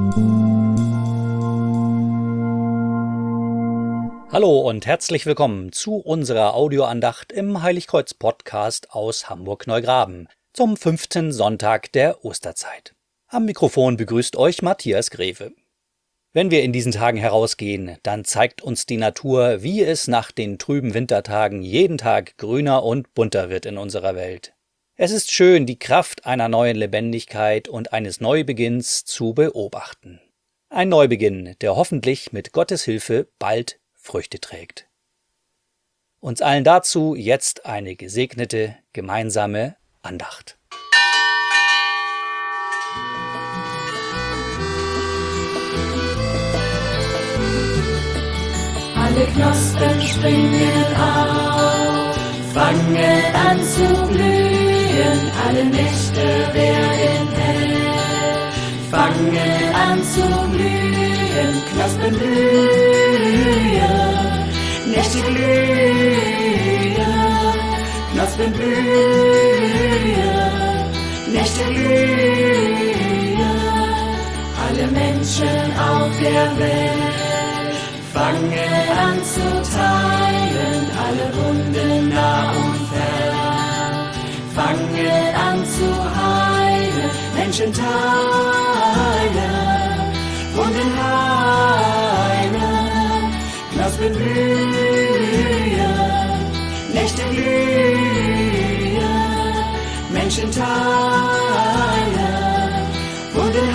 Hallo und herzlich willkommen zu unserer Audioandacht im Heiligkreuz-Podcast aus Hamburg-Neugraben zum 5. Sonntag der Osterzeit. Am Mikrofon begrüßt euch Matthias Greve. Wenn wir in diesen Tagen herausgehen, dann zeigt uns die Natur, wie es nach den trüben Wintertagen jeden Tag grüner und bunter wird in unserer Welt. Es ist schön, die Kraft einer neuen Lebendigkeit und eines Neubeginns zu beobachten. Ein Neubeginn, der hoffentlich mit Gottes Hilfe bald Früchte trägt. Uns allen dazu jetzt eine gesegnete, gemeinsame Andacht. Alle Knospen springen auf, fangen an zu blühen, alle Nächte werden hell, fangen an zu blühen, Knospen blühen, Nächte glühen, Knospen blühen, Nächte glühen, alle Menschen auf der Welt fangen an zu teilen, alle Wunden nah und fern, fangen an zu heilen, Menschen teilen, Wunden heilen, Knospen blühen, Nächte glühen, Menschen teilen, Wunden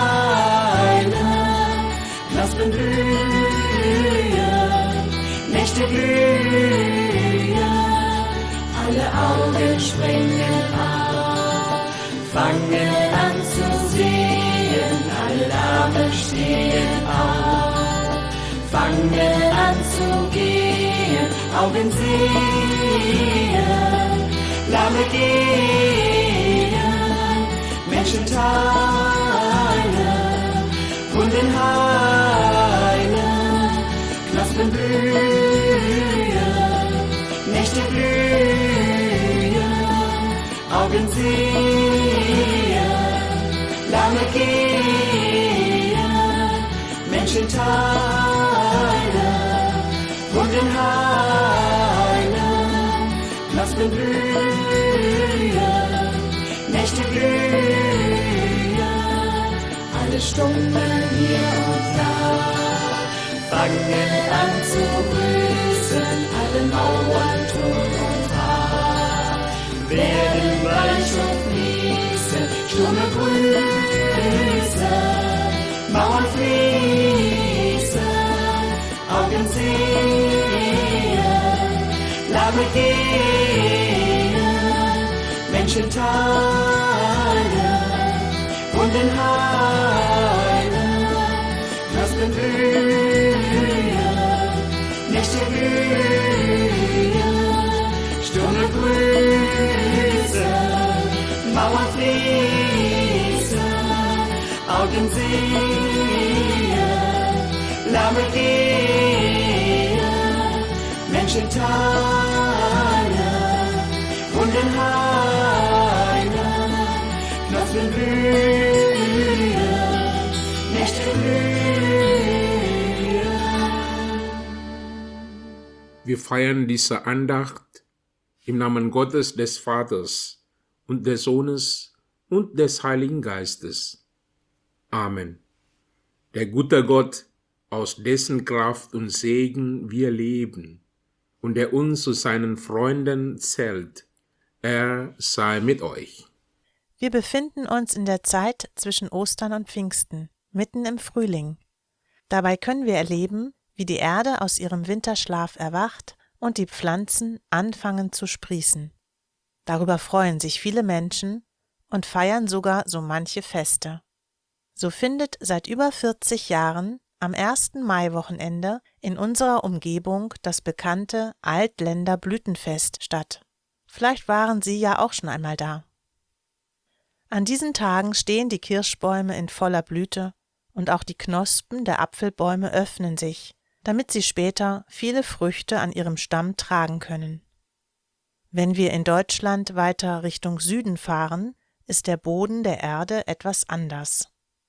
heilen, Knospen blühen, Nächte glühen, alle Augen springen auf, fangen an zu sehen, alle Lahmen stehen auf, fangen an zu gehen, Augen sehen, Lahme gehen, Menschen teilen, Wunden heilen, Knospen blühen, Nächte glühen, Augen sehen, Lahme gehen, Menschen teilen, Wunden heilen, Knospen blühen, Nächte glühen, alle Stunden hier und da fangen an zu grüßen, alle Mauern, Turm und Haar werden weich und fließen, Stürme grüßen, Mauern fließen, Augen sehen, Lahme gehen, Menschen teilen, Wunden heilen, Knospen blühen, Nächte glühen, Stürme grüßen, Mauern fließen, Augen sehen, Lahme gehen, Menschen teilen, Wunden heilen, Knospen blühen, Nächte glühen. Wir feiern diese Andacht im Namen Gottes des Vaters und des Sohnes und des Heiligen Geistes. Amen. Der gute Gott, aus dessen Kraft und Segen wir leben und der uns zu seinen Freunden zählt, er sei mit euch. Wir befinden uns in der Zeit zwischen Ostern und Pfingsten, mitten im Frühling. Dabei können wir erleben, wie die Erde aus ihrem Winterschlaf erwacht und die Pflanzen anfangen zu sprießen. Darüber freuen sich viele Menschen und feiern sogar so manche Feste. So findet seit über 40 Jahren am 1. Maiwochenende in unserer Umgebung das bekannte Altländer Blütenfest statt. Vielleicht waren Sie ja auch schon einmal da. An diesen Tagen stehen die Kirschbäume in voller Blüte und auch die Knospen der Apfelbäume öffnen sich, damit sie später viele Früchte an ihrem Stamm tragen können. Wenn wir in Deutschland weiter Richtung Süden fahren, ist der Boden der Erde etwas anders.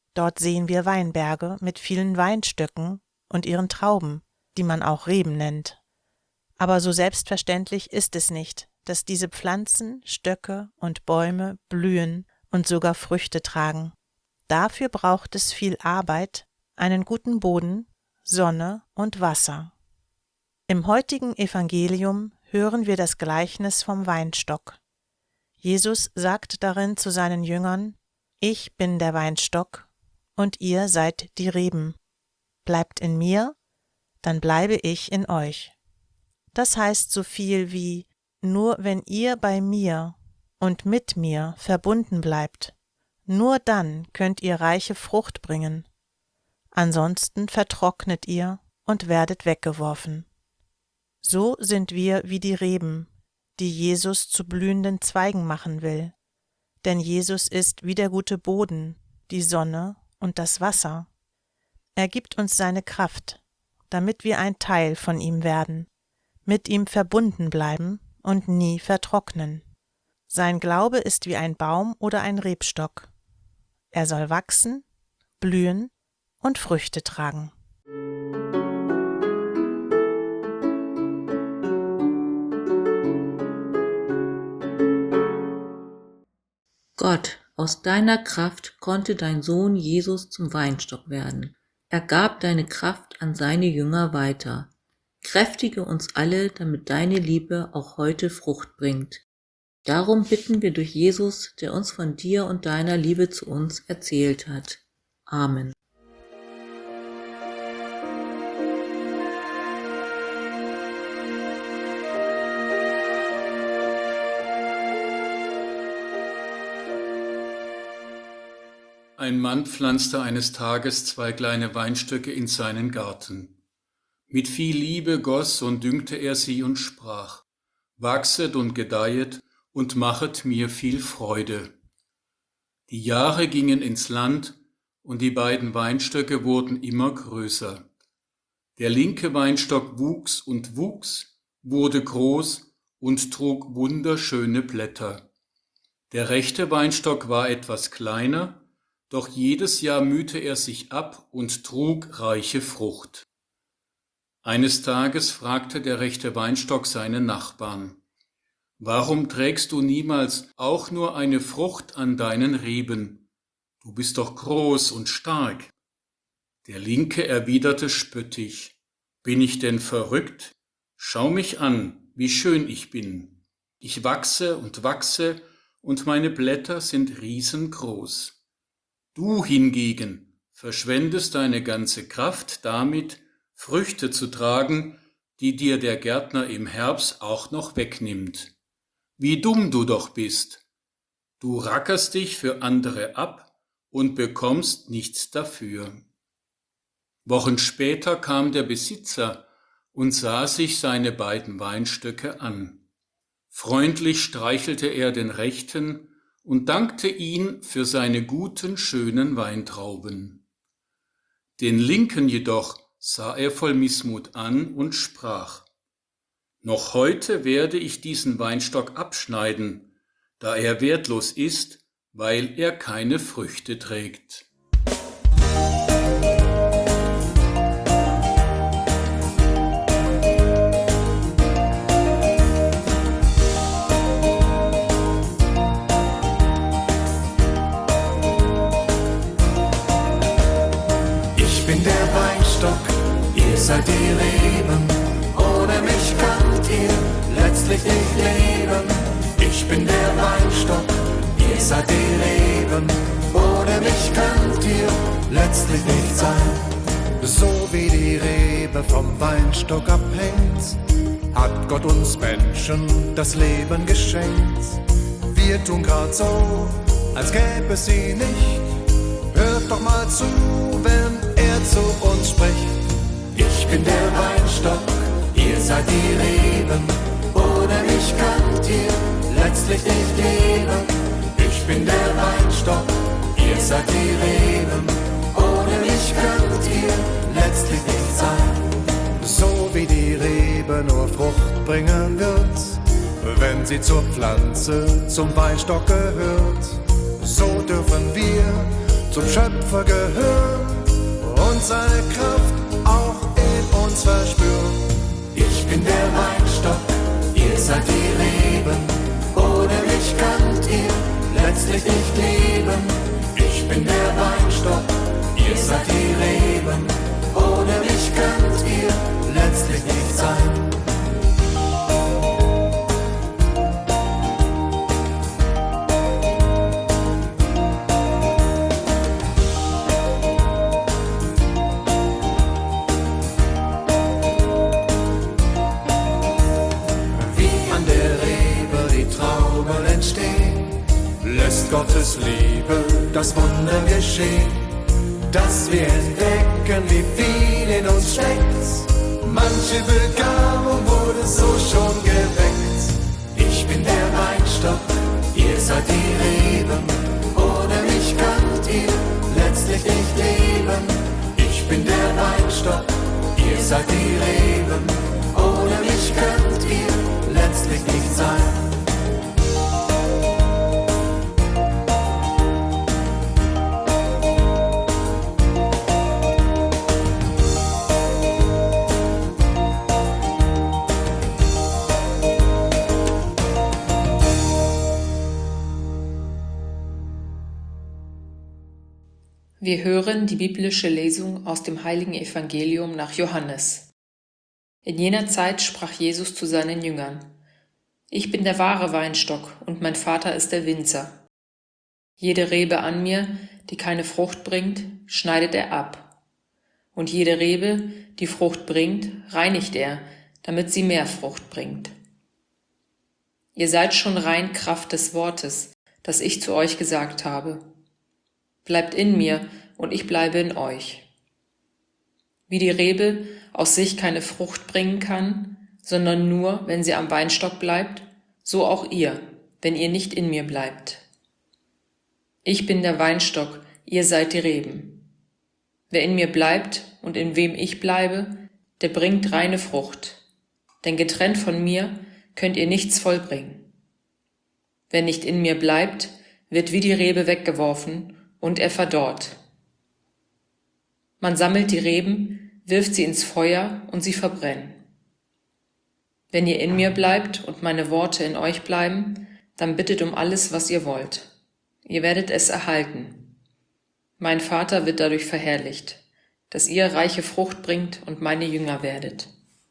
Dort sehen wir Weinberge mit vielen Weinstöcken und ihren Trauben, die man auch Reben nennt. Aber so selbstverständlich ist es nicht, dass diese Pflanzen, Stöcke und Bäume blühen und sogar Früchte tragen. Dafür braucht es viel Arbeit, einen guten Boden, Sonne und Wasser. Im heutigen Evangelium hören wir das Gleichnis vom Weinstock. Jesus sagt darin zu seinen Jüngern: Ich bin der Weinstock und ihr seid die Reben. Bleibt in mir, dann bleibe ich in euch. Das heißt so viel wie: Nur wenn ihr bei mir und mit mir verbunden bleibt, nur dann könnt ihr reiche Frucht bringen. Ansonsten vertrocknet ihr und werdet weggeworfen. So sind wir wie die Reben, die Jesus zu blühenden Zweigen machen will. Denn Jesus ist wie der gute Boden, die Sonne und das Wasser. Er gibt uns seine Kraft, damit wir ein Teil von ihm werden, mit ihm verbunden bleiben und nie vertrocknen. Sein Glaube ist wie ein Baum oder ein Rebstock. Er soll wachsen, blühen und Früchte tragen. Gott, aus deiner Kraft konnte dein Sohn Jesus zum Weinstock werden. Er gab deine Kraft an seine Jünger weiter. Kräftige uns alle, damit deine Liebe auch heute Frucht bringt. Darum bitten wir durch Jesus, der uns von dir und deiner Liebe zu uns erzählt hat. Amen. Ein Mann pflanzte eines Tages 2 kleine Weinstöcke in seinen Garten. Mit viel Liebe goss und düngte er sie und sprach: Wachset und gedeihet und machet mir viel Freude. Die Jahre gingen ins Land und die beiden Weinstöcke wurden immer größer. Der linke Weinstock wuchs und wuchs, wurde groß und trug wunderschöne Blätter. Der rechte Weinstock war etwas kleiner, doch jedes Jahr mühte er sich ab und trug reiche Frucht. Eines Tages fragte der rechte Weinstock seinen Nachbarn: Warum trägst du niemals auch nur eine Frucht an deinen Reben? Du bist doch groß und stark. Der linke erwiderte spöttisch: Bin ich denn verrückt? Schau mich an, wie schön ich bin. Ich wachse und meine Blätter sind riesengroß. Du hingegen verschwendest deine ganze Kraft damit, Früchte zu tragen, die dir der Gärtner im Herbst auch noch wegnimmt. Wie dumm du doch bist! Du rackerst dich für andere ab und bekommst nichts dafür. Wochen später kam der Besitzer und sah sich seine beiden Weinstöcke an. Freundlich streichelte er den rechten und dankte ihn für seine guten, schönen Weintrauben. Den linken jedoch sah er voll Missmut an und sprach: Noch heute werde ich diesen Weinstock abschneiden, da er wertlos ist, weil er keine Früchte trägt. Ihr seid die Reben, ohne mich könnt ihr letztlich nicht leben. Ich bin der Weinstock, ihr seid die Reben, ohne mich könnt ihr letztlich nicht sein. So wie die Rebe vom Weinstock abhängt, hat Gott uns Menschen das Leben geschenkt. Wir tun grad so, als gäbe es sie nicht. Hört doch mal zu, wenn er zu uns spricht. Ich bin der Weinstock, ihr seid die Reben, ohne mich könnt ihr letztlich nicht leben. Ich bin der Weinstock, ihr seid die Reben, ohne mich könnt ihr letztlich nicht sein. So wie die Rebe nur Frucht bringen wird, wenn sie zur Pflanze, zum Weinstock gehört, so dürfen wir zum Schöpfer gehören und seine Kraft auch in uns verspüren. Ich bin der Weinstock, ihr seid die Reben, ohne mich könnt ihr letztlich nicht leben. Ich bin der Weinstock, ihr seid die Reben, ohne mich könnt ihr letztlich nicht sein. Lässt Gottes Liebe das Wunder geschehen, dass wir entdecken, wie viel in uns steckt. Manche Begabung wurde so schon geweckt. Ich bin der Weinstock, ihr seid die Reben, ohne mich könnt ihr letztlich nicht leben. Ich bin der Weinstock, ihr seid die Reben, ohne mich könnt ihr letztlich nicht sein. Wir hören die biblische Lesung aus dem heiligen Evangelium nach Johannes. In jener Zeit sprach Jesus zu seinen Jüngern: Ich bin der wahre Weinstock und mein Vater ist der Winzer. Jede Rebe an mir, die keine Frucht bringt, schneidet er ab. Und jede Rebe, die Frucht bringt, reinigt er, damit sie mehr Frucht bringt. Ihr seid schon rein Kraft des Wortes, das ich zu euch gesagt habe. Bleibt in mir und ich bleibe in euch. Wie die Rebe aus sich keine Frucht bringen kann, sondern nur, wenn sie am Weinstock bleibt, so auch ihr, wenn ihr nicht in mir bleibt. Ich bin der Weinstock, ihr seid die Reben. Wer in mir bleibt und in wem ich bleibe, der bringt reine Frucht, denn getrennt von mir könnt ihr nichts vollbringen. Wer nicht in mir bleibt, wird wie die Rebe weggeworfen und er verdorrt. Man sammelt die Reben, wirft sie ins Feuer und sie verbrennen. Wenn ihr in mir bleibt und meine Worte in euch bleiben, dann bittet um alles, was ihr wollt. Ihr werdet es erhalten. Mein Vater wird dadurch verherrlicht, dass ihr reiche Frucht bringt und meine Jünger werdet.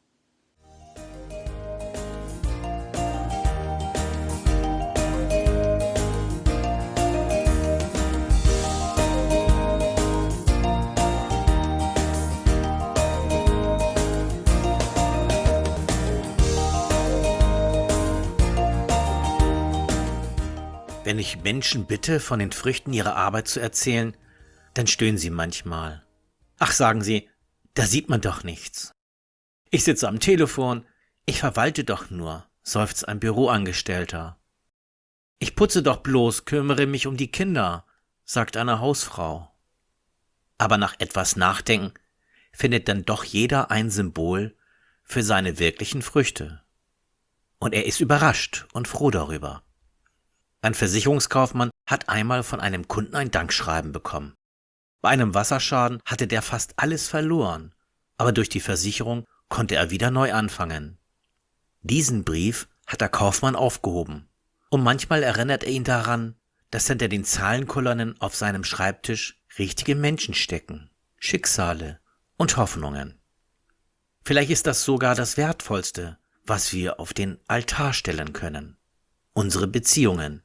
Wenn ich Menschen bitte, von den Früchten ihrer Arbeit zu erzählen, dann stöhnen sie manchmal. Ach, sagen sie, da sieht man doch nichts. Ich sitze am Telefon, ich verwalte doch nur, seufzt ein Büroangestellter. Ich putze doch bloß, kümmere mich um die Kinder, sagt eine Hausfrau. Aber nach etwas Nachdenken findet dann doch jeder ein Symbol für seine wirklichen Früchte. Und er ist überrascht und froh darüber. Ein Versicherungskaufmann hat einmal von einem Kunden ein Dankschreiben bekommen. Bei einem Wasserschaden hatte der fast alles verloren, aber durch die Versicherung konnte er wieder neu anfangen. Diesen Brief hat der Kaufmann aufgehoben und manchmal erinnert er ihn daran, dass hinter den Zahlenkolonnen auf seinem Schreibtisch richtige Menschen stecken, Schicksale und Hoffnungen. Vielleicht ist das sogar das Wertvollste, was wir auf den Altar stellen können. Unsere Beziehungen.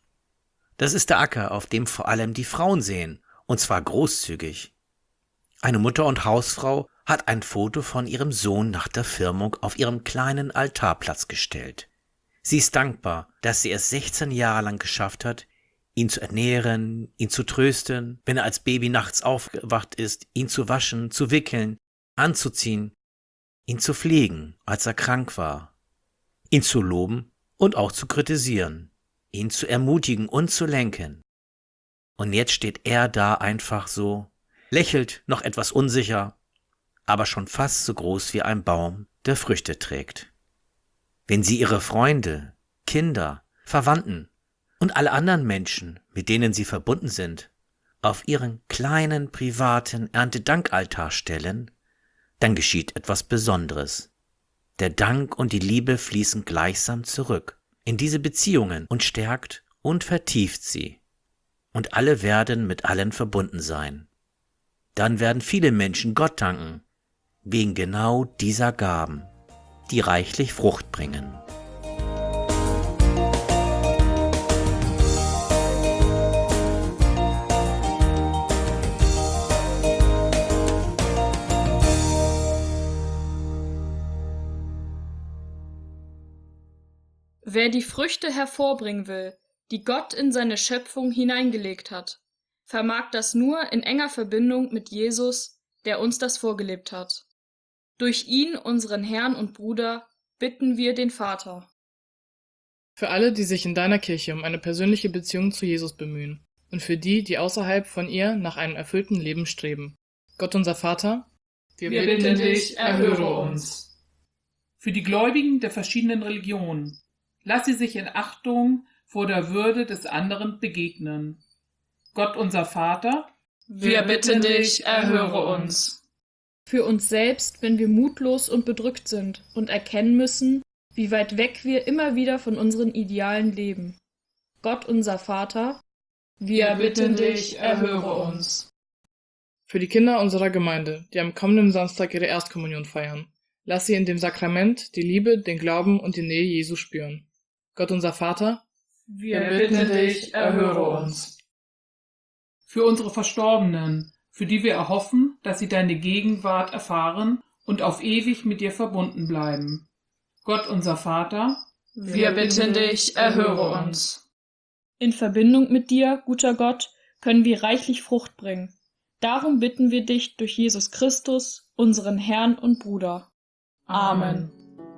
Das ist der Acker, auf dem vor allem die Frauen sehen, und zwar großzügig. Eine Mutter und Hausfrau hat ein Foto von ihrem Sohn nach der Firmung auf ihrem kleinen Altarplatz gestellt. Sie ist dankbar, dass sie es 16 Jahre lang geschafft hat, ihn zu ernähren, ihn zu trösten, wenn er als Baby nachts aufgewacht ist, ihn zu waschen, zu wickeln, anzuziehen, ihn zu pflegen, als er krank war, ihn zu loben und auch zu kritisieren, ihn zu ermutigen und zu lenken. Und jetzt steht er da einfach so, lächelt noch etwas unsicher, aber schon fast so groß wie ein Baum, der Früchte trägt. Wenn Sie Ihre Freunde, Kinder, Verwandten und alle anderen Menschen, mit denen Sie verbunden sind, auf ihren kleinen privaten Erntedankaltar stellen, dann geschieht etwas Besonderes. Der Dank und die Liebe fließen gleichsam zurück in diese Beziehungen und stärkt und vertieft sie. Und alle werden mit allen verbunden sein. Dann werden viele Menschen Gott danken, wegen genau dieser Gaben, die reichlich Frucht bringen. Wer die Früchte hervorbringen will, die Gott in seine Schöpfung hineingelegt hat, vermag das nur in enger Verbindung mit Jesus, der uns das vorgelebt hat. Durch ihn, unseren Herrn und Bruder, bitten wir den Vater. Für alle, die sich in deiner Kirche um eine persönliche Beziehung zu Jesus bemühen und für die, die außerhalb von ihr nach einem erfüllten Leben streben. Gott unser Vater, wir bitten dich, erhöre uns. Für die Gläubigen der verschiedenen Religionen, lass sie sich in Achtung vor der Würde des anderen begegnen. Gott unser Vater, wir bitten dich, erhöre uns. Für uns selbst, wenn wir mutlos und bedrückt sind und erkennen müssen, wie weit weg wir immer wieder von unseren Idealen leben. Gott unser Vater, wir bitten dich, erhöre uns. Für die Kinder unserer Gemeinde, die am kommenden Samstag ihre Erstkommunion feiern, lass sie in dem Sakrament die Liebe, den Glauben und die Nähe Jesu spüren. Gott unser Vater, wir bitten dich, erhöre uns. Für unsere Verstorbenen, für die wir erhoffen, dass sie deine Gegenwart erfahren und auf ewig mit dir verbunden bleiben. Gott unser Vater, wir bitten dich, erhöre uns. In Verbindung mit dir, guter Gott, können wir reichlich Frucht bringen. Darum bitten wir dich durch Jesus Christus, unseren Herrn und Bruder. Amen.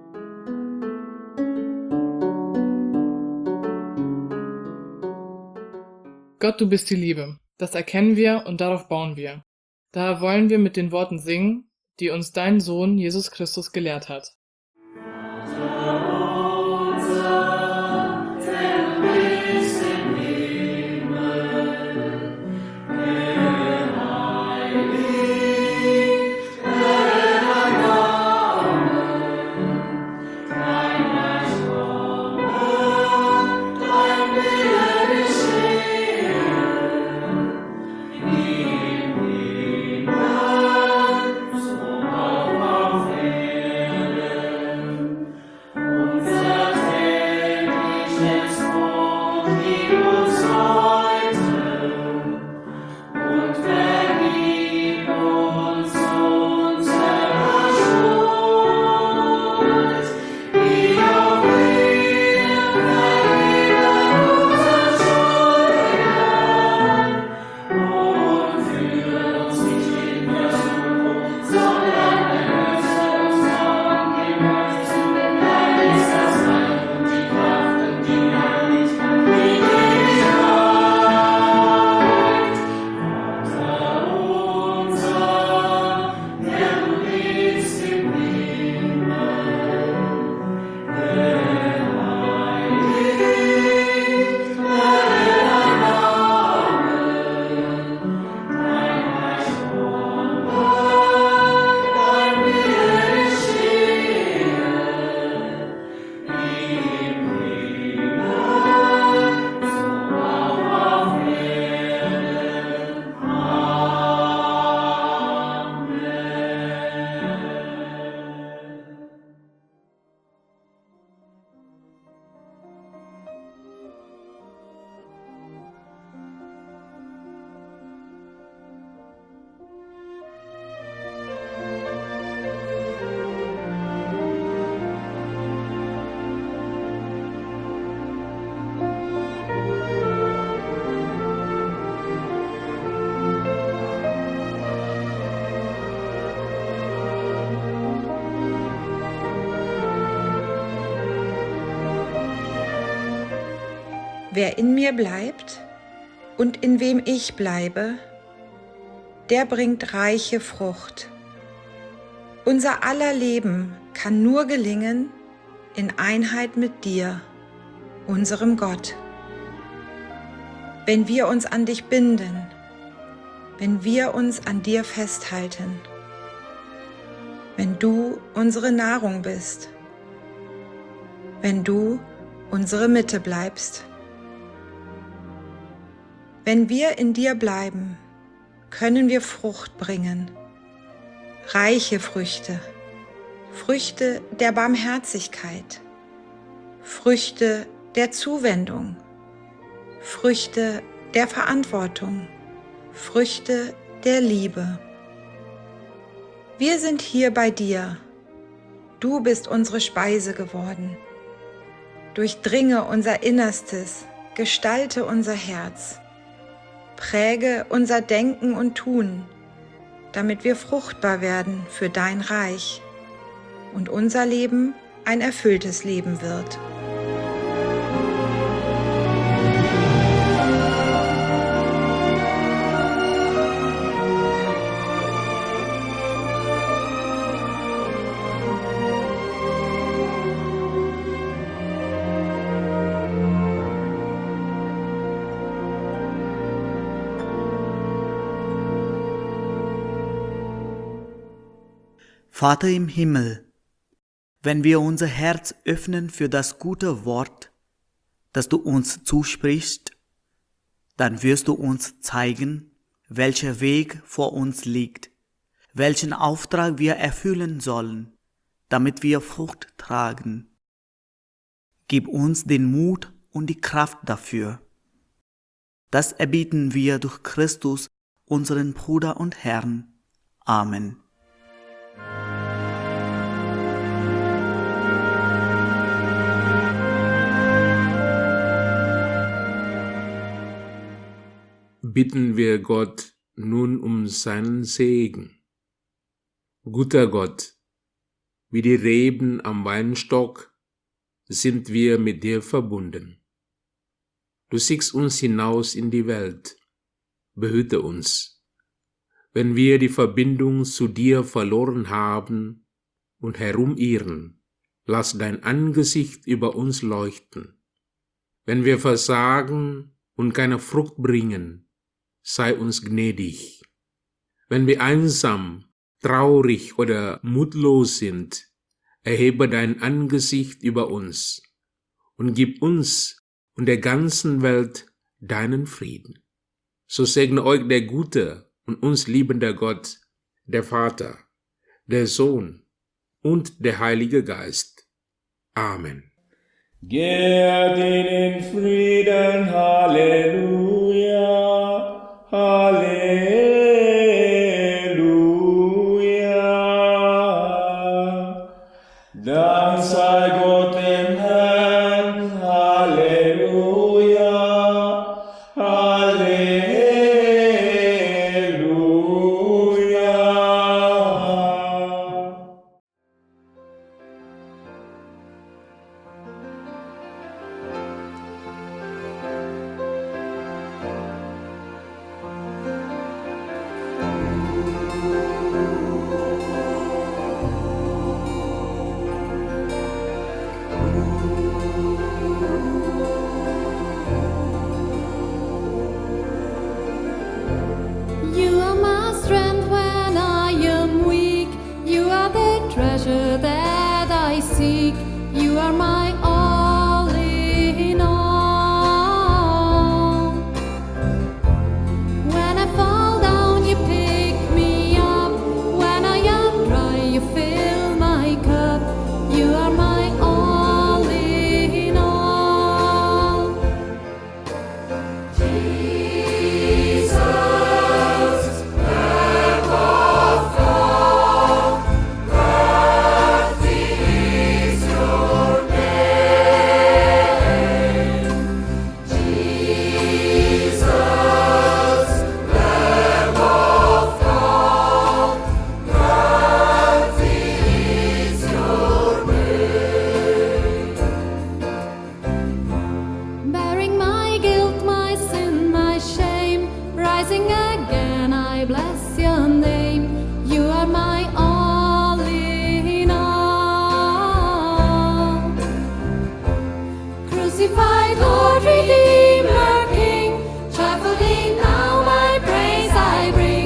Gott, du bist die Liebe. Das erkennen wir und darauf bauen wir. Daher wollen wir mit den Worten singen, die uns dein Sohn Jesus Christus gelehrt hat. Wer in mir bleibt und in wem ich bleibe, der bringt reiche Frucht. Unser aller Leben kann nur gelingen in Einheit mit dir, unserem Gott. Wenn wir uns an dich binden wenn wir uns an dir festhalten, wenn du unsere Nahrung bist, wenn du unsere Mitte bleibst. Wenn wir in dir bleiben, können wir Frucht bringen, reiche Früchte, Früchte der Barmherzigkeit, Früchte der Zuwendung, Früchte der Verantwortung, Früchte der Liebe. Wir sind hier bei dir. Du bist unsere Speise geworden. Durchdringe unser Innerstes, gestalte unser Herz, präge unser Denken und Tun, damit wir fruchtbar werden für dein Reich und unser Leben ein erfülltes Leben wird. Vater im Himmel, wenn wir unser Herz öffnen für das gute Wort, das du uns zusprichst, dann wirst du uns zeigen, welcher Weg vor uns liegt, welchen Auftrag wir erfüllen sollen, damit wir Frucht tragen. Gib uns den Mut und die Kraft dafür. Das erbitten wir durch Christus, unseren Bruder und Herrn. Amen. Bitten wir Gott nun um seinen Segen. Guter Gott, wie die Reben am Weinstock sind wir mit dir verbunden. Du schickst uns hinaus in die Welt. Behüte uns, wenn wir die Verbindung zu dir verloren haben und herumirren. Lass dein Angesicht über uns leuchten. Wenn wir versagen und keine Frucht bringen, sei uns gnädig. Wenn wir einsam, traurig oder mutlos sind, erhebe dein Angesicht über uns und gib uns und der ganzen Welt deinen Frieden. So segne euch der gute und uns liebende Gott, der Vater, der Sohn und der Heilige Geist. Amen. Geht in Frieden, Halleluja. Halleluja. Dank sei Gott dem Herrn. Halleluja. Halleluja. You are my strength when I am weak. You are the treasure that I seek. You are my all in all. When I fall down, you pick me up. When I am dry, you fill my cup. You are my all in all. Jesus. Bearing my guilt, my sin, my shame, rising again, I bless your name. You are my all in all. Crucified Lord, Redeemer, King, joyfully now my praise I bring.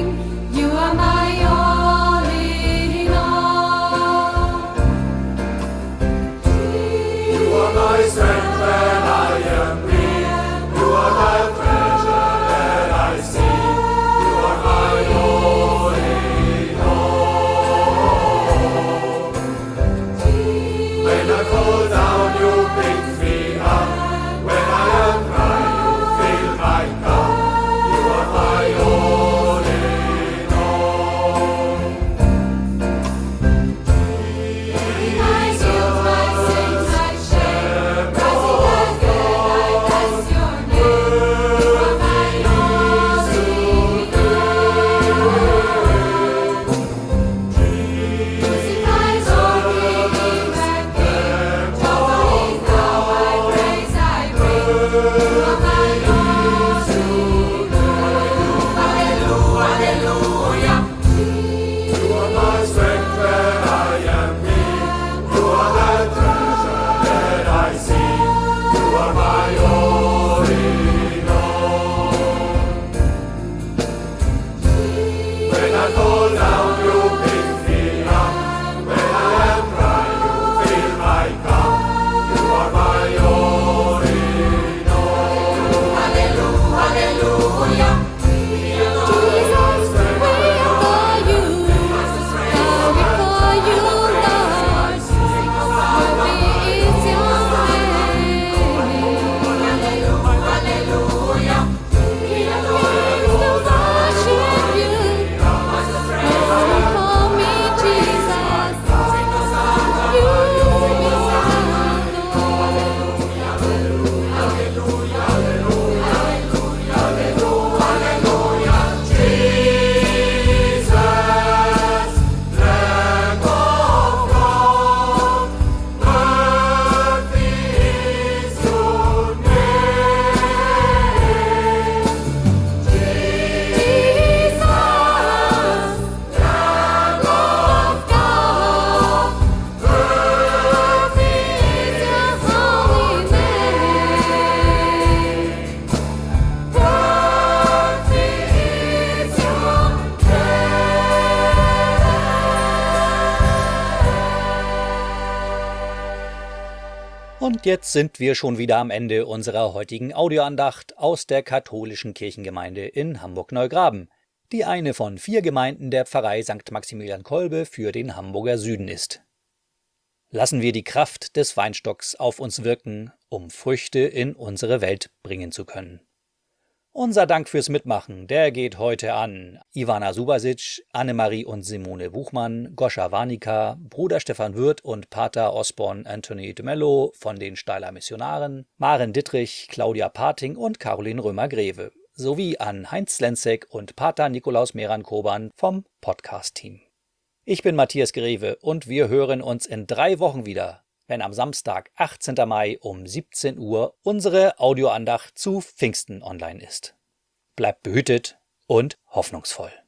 When I fall down, you pick me up. When I am dry, you fill my cup. You are my all in all. Hallelujah, hallelujah. Jesus, we adore you. Bow before you, Lord. Worthy is your name. Hallelujah. King of kings, to worship you. Lord, for me, Jesus. You be Und jetzt sind wir schon wieder am Ende unserer heutigen Audioandacht aus der katholischen Kirchengemeinde in Hamburg-Neugraben, die eine von 4 Gemeinden der Pfarrei St. Maximilian Kolbe für den Hamburger Süden ist. Lassen wir die Kraft des Weinstocks auf uns wirken, um Früchte in unsere Welt bringen zu können. Unser Dank fürs Mitmachen, der geht heute an Ivana Subasic, Annemarie und Simone Buchmann, Goscha Warnica, Bruder Stefan Würth und Pater Osborne Anthony de Mello von den Steiler Missionaren, Maren Dittrich, Claudia Pating und Caroline Römer-Greve, sowie an Heinz Lenzek und Pater Nikolaus Meran-Koban vom Podcast-Team. Ich bin Matthias Greve und wir hören uns in 3 Wochen wieder, wenn am Samstag, 18. Mai um 17 Uhr unsere Audioandacht zu Pfingsten online ist. Bleibt behütet und hoffnungsvoll.